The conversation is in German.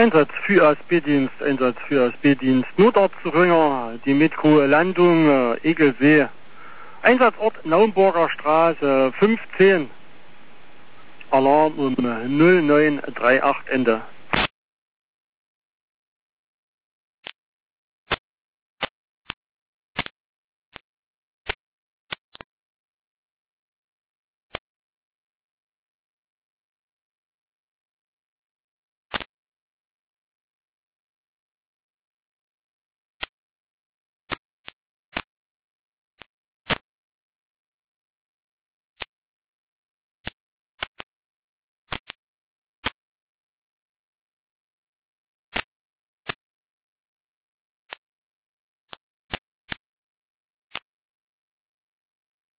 Einsatz für ASB-Dienst, Notarztringer, die Metro-Landung, Egelsee. Einsatzort Naumburger Straße 15. Alarm um 0938 Ende.